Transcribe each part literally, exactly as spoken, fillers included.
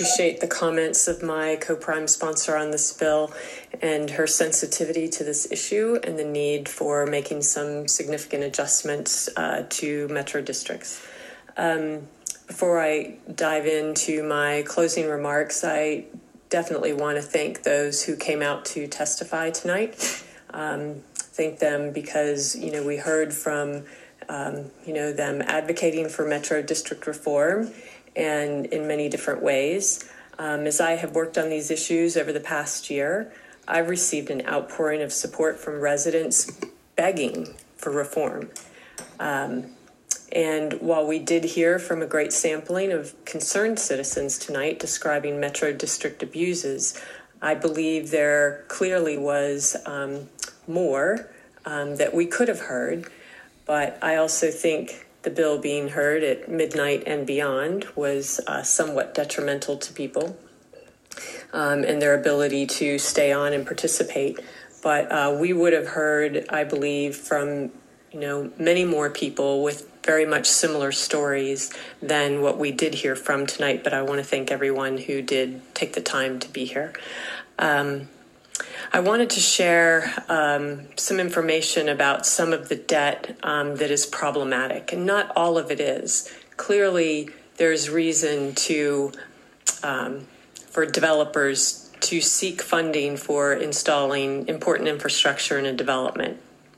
appreciate the comments of my co-prime sponsor on this bill and her sensitivity to this issue and the need for making some significant adjustments uh, to metro districts. Um, before I dive into my closing remarks, I definitely want to thank those who came out to testify tonight. Um, thank them because, you know, we heard from, um, you know, them advocating for metro district reform and in many different ways. Um, as I have worked on these issues over the past year, I've received an outpouring of support from residents begging for reform. Um, and while we did hear from a great sampling of concerned citizens tonight describing metro district abuses, I believe there clearly was um, more um, that we could have heard, but I also think the bill being heard at midnight and beyond was uh, somewhat detrimental to people um, and their ability to stay on and participate. But uh, we would have heard, I believe, from you know many more people with very much similar stories than what we did hear from tonight. But I want to thank everyone who did take the time to be here. Um, I wanted to share um, some information about some of the debt um, that is problematic, and not all of it is. Clearly, there's reason to um, for developers to seek funding for installing important infrastructure in a development.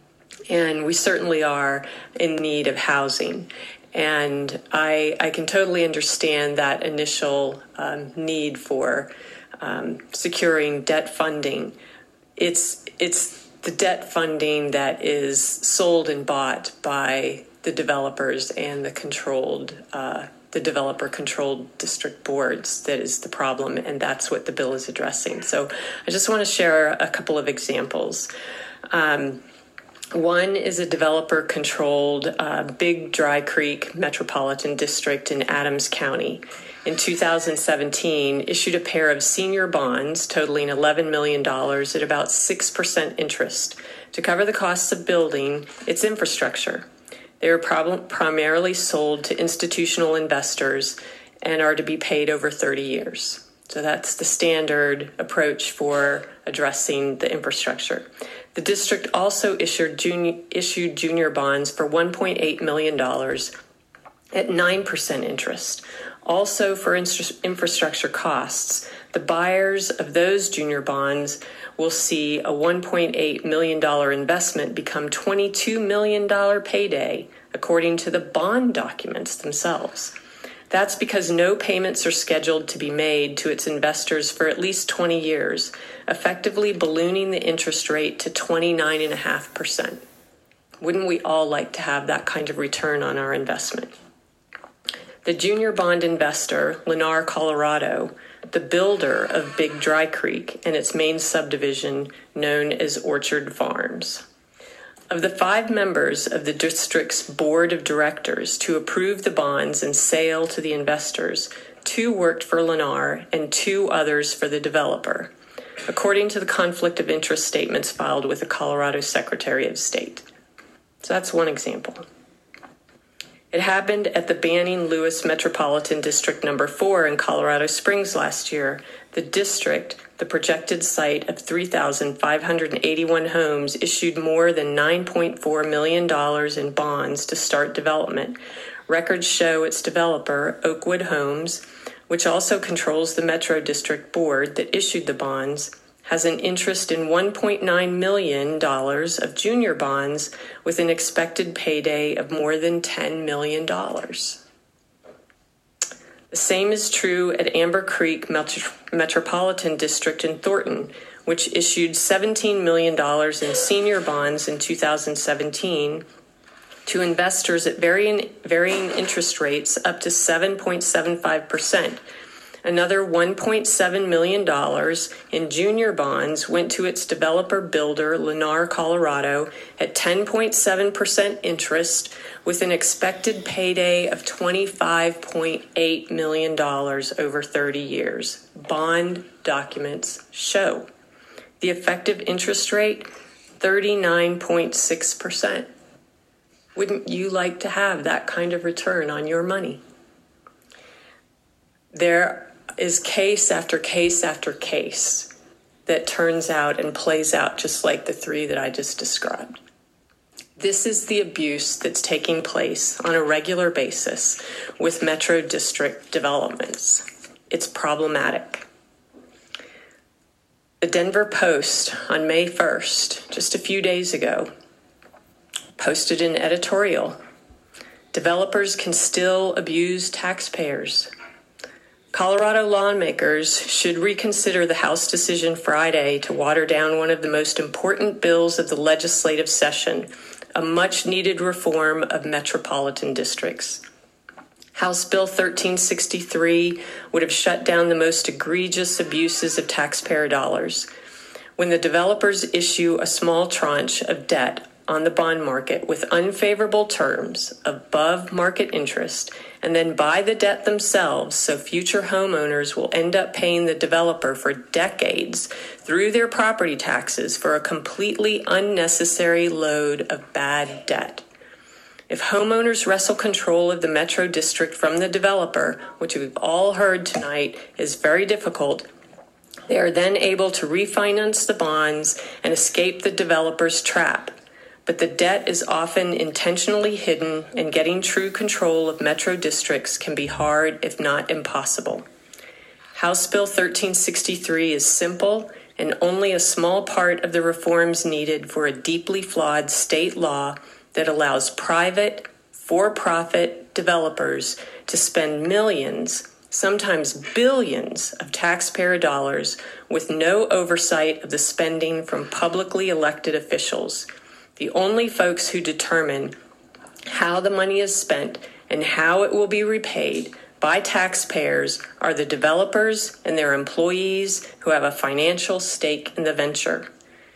And we certainly are in need of housing. And I, I can totally understand that initial um, need for um, securing debt funding. It's it's the debt funding that is sold and bought by the developers and the controlled, uh, the developer-controlled district boards that is the problem, and that's what the bill is addressing. So I just want to share a couple of examples. Um, One is a developer-controlled uh, Big Dry Creek Metropolitan District in Adams County. In two thousand seventeen, issued a pair of senior bonds totaling eleven million dollars at about six percent interest to cover the costs of building its infrastructure. They are prob- primarily sold to institutional investors and are to be paid over thirty years. So that's the standard approach for addressing the infrastructure. The district also issued junior, issued junior bonds for one point eight million dollars at nine percent interest. Also for infrastructure costs, the buyers of those junior bonds will see a one point eight million dollars investment become twenty-two million dollars payday, according to the bond documents themselves. That's because no payments are scheduled to be made to its investors for at least twenty years, effectively ballooning the interest rate to twenty-nine point five percent. Wouldn't we all like to have that kind of return on our investment? The junior bond investor, Lennar Colorado, the builder of Big Dry Creek and its main subdivision known as Orchard Farms. Of the five members of the district's board of directors to approve the bonds and sale to the investors, two worked for Lennar and two others for the developer, according to the conflict of interest statements filed with the Colorado Secretary of State. So that's one example. It happened at the Banning-Lewis Metropolitan District Number four in Colorado Springs last year. The district, the projected site of three thousand five hundred eighty-one homes, issued more than nine point four million dollars in bonds to start development. Records show its developer, Oakwood Homes, which also controls the Metro District Board that issued the bonds, has an interest in one point nine million dollars of junior bonds with an expected payday of more than ten million dollars. The same is true at Amber Creek Metro- Metropolitan District in Thornton, which issued seventeen million dollars in senior bonds in two thousand seventeen to investors at varying, varying interest rates up to seven point seven five percent. Another one point seven million dollars in junior bonds went to its developer builder, Lennar Colorado, at ten point seven percent interest with an expected payday of twenty-five point eight million dollars over thirty years. Bond documents show. The effective interest rate, thirty-nine point six percent. Wouldn't you like to have that kind of return on your money? There is case after case after case that turns out and plays out just like the three that I just described. This is the abuse that's taking place on a regular basis with Metro District developments. It's problematic. The Denver Post on May first, just a few days ago, posted an editorial. Developers can still abuse taxpayers. Colorado lawmakers should reconsider the House decision Friday to water down one of the most important bills of the legislative session, a much-needed reform of metropolitan districts. House Bill thirteen sixty-three would have shut down the most egregious abuses of taxpayer dollars. When the developers issue a small tranche of debt on the bond market with unfavorable terms, above market interest, and then buy the debt themselves so future homeowners will end up paying the developer for decades through their property taxes for a completely unnecessary load of bad debt. If homeowners wrestle control of the Metro District from the developer, which we've all heard tonight is very difficult, they are then able to refinance the bonds and escape the developer's trap. But the debt is often intentionally hidden, and getting true control of Metro Districts can be hard, if not impossible. House Bill thirteen sixty-three is simple and only a small part of the reforms needed for a deeply flawed state law that allows private, for-profit developers to spend millions, sometimes billions, of taxpayer dollars with no oversight of the spending from publicly elected officials. The only folks who determine how the money is spent and how it will be repaid by taxpayers are the developers and their employees who have a financial stake in the venture.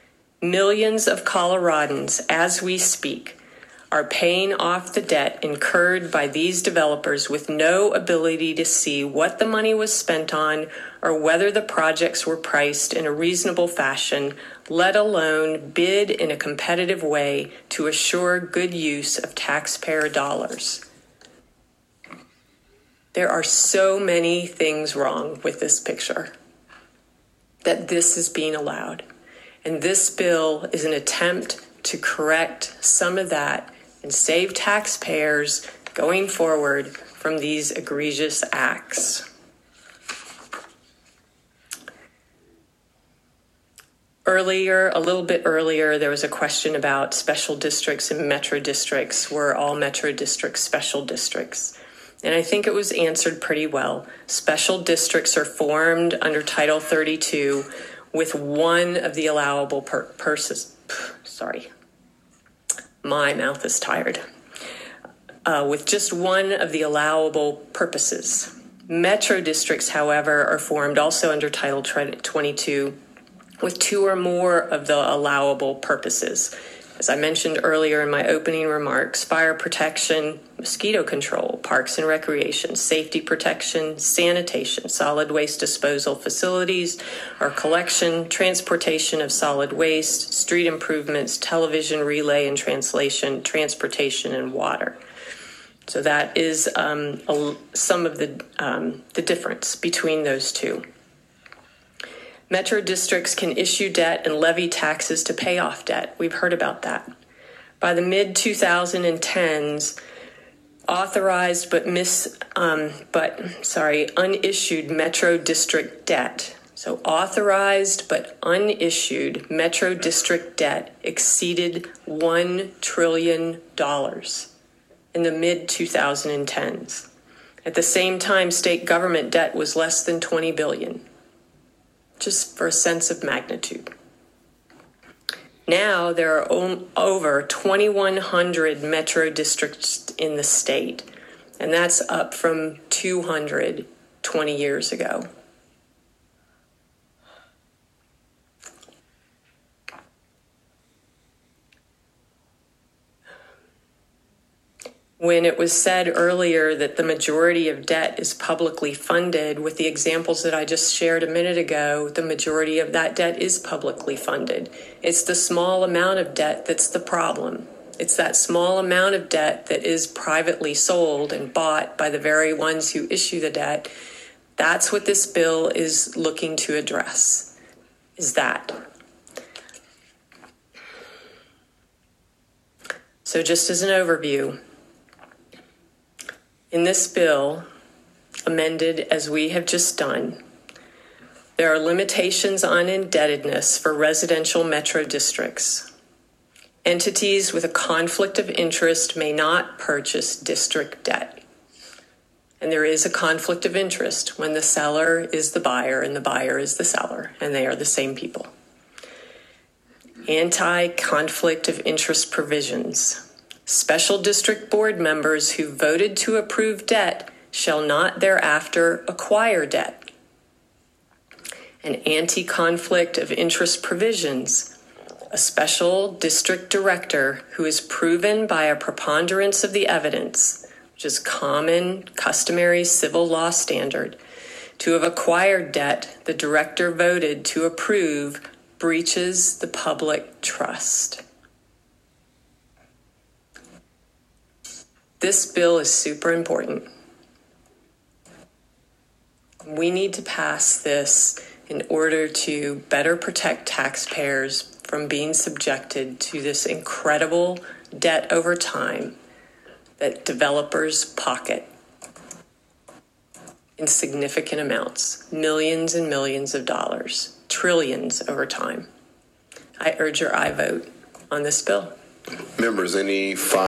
Millions of Coloradans, as we speak, are paying off the debt incurred by these developers with no ability to see what the money was spent on or whether the projects were priced in a reasonable fashion, let alone bid in a competitive way to assure good use of taxpayer dollars. There are so many things wrong with this picture that this is being allowed. And this bill is an attempt to correct some of that and save taxpayers going forward from these egregious acts. Earlier, a little bit earlier, there was a question about special districts and metro districts. Were all metro districts special districts? And I think it was answered pretty well. Special districts are formed under Title thirty-two with one of the allowable per- purses. Sorry, my mouth is tired. Uh, with just one of the allowable purposes. Metro districts, however, are formed also under Title twenty-two with two or more of the allowable purposes. As I mentioned earlier in my opening remarks, fire protection, mosquito control, parks and recreation, safety protection, sanitation, solid waste disposal facilities, or collection, transportation of solid waste, street improvements, television relay and translation, transportation, and water. So that is um, a, some of the, um, the difference between those two. Metro districts can issue debt and levy taxes to pay off debt. We've heard about that. By the mid twenty tens, authorized but mis um, but sorry unissued Metro district debt. So authorized but unissued Metro district debt exceeded one trillion dollars in the mid twenty tens. At the same time, state government debt was less than twenty billion dollars. Just for a sense of magnitude. Now there are o- over twenty-one hundred metro districts in the state, and that's up from two hundred twenty years ago. When it was said earlier that the majority of debt is publicly funded, with the examples that I just shared a minute ago, the majority of that debt is publicly funded. It's the small amount of debt that's the problem. It's that small amount of debt that is privately sold and bought by the very ones who issue the debt That's what this bill is looking to address, is that. So just as an overview, in this bill, amended as we have just done, there are limitations on indebtedness for residential metro districts. Entities with a conflict of interest may not purchase district debt. And there is a conflict of interest when the seller is the buyer and the buyer is the seller, and they are the same people. Anti-conflict of interest provisions. Special district board members who voted to approve debt shall not thereafter acquire debt. And anti-conflict of interest provisions. A special district director who is proven by a preponderance of the evidence, which is common, customary civil law standard, to have acquired debt the director voted to approve breaches the public trust. This bill is super important. We need to pass this in order to better protect taxpayers from being subjected to this incredible debt over time that developers pocket in significant amounts, millions and millions of dollars, trillions over time. I urge your aye vote on this bill. Members, any